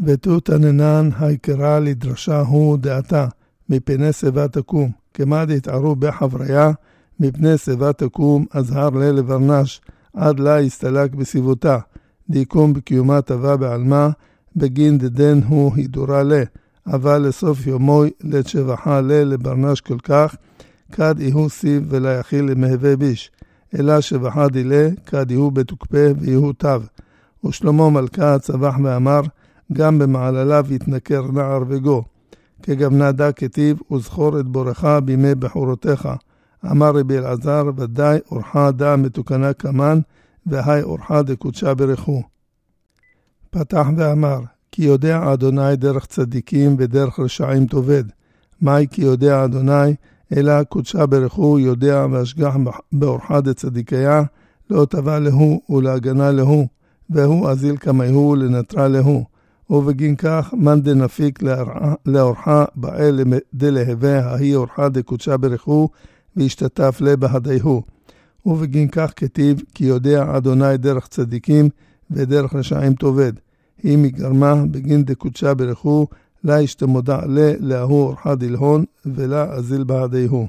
ותות עננן היקרה לדרשה הוא דעתה, מפני שיבה תקום, כמה דתערו בחבריה, מפני שיבה תקום, הזהר לברנש, עד לה יסתלק בסיבותה, דיקום בקיומה טבע בעלמה, בגין דדן הוא הידורה לה, אבל לסוף יומוי לתשבחה לברנש כל כך, כד יהו סיב ולה יחיל למהווה ביש, אלא שבחה דילה, כד יהו בתוקפה ויהו תו. ושלמה מלכה צבח ואמר, גם במעלליו יתנכר נער וגו, כגבנה דה כתיב, וזכור את בורך בימי בחורותיך. אמר רבי אלעזר, ודאי אורחה דה מתוקנה כמן, והי אורחה דקודשה ברכו. פתח ואמר, כי יודע אדוני דרך צדיקים ודרך רשעים תאבד. מהי כי יודע אדוני, אלא קודשה ברכו יודע והשגח באורחה דצדיקיה, לא טבע להו ולהגנה להו, והוא אזיל כמהו לנטרה להו. ובגין כך, מן דנפיק לאורחה באל דלהווה, ההיא אורחה דקודשה ברכו, והשתתף לבהדיהו. ובגין כך כתיב, כי יודע אדוני דרך צדיקים ודרך רשעים תאבד. היא מגרמה בגין דקודשה ברכו, לה ישתמודע להוא אורחה דלהון, ולה אזיל בהדיהו.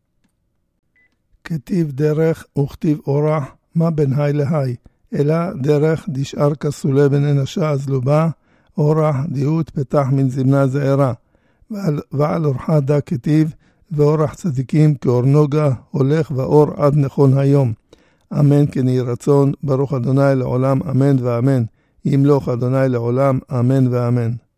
כתיב דרך וכתיב אורח, מה בין היי להי, אלא דרך דשאר כסולה בן אנשה אזלובה, אורח דיהות פתח מן זמנה זעירה, ועל אורחה דה כתיב, ואורח צדיקים כאור נוגה, הולך ואור עד נכון היום. אמן כן יהי רצון, ברוך אדוני לעולם, אמן ואמן. ימלוך אדוני לעולם, אמן ואמן.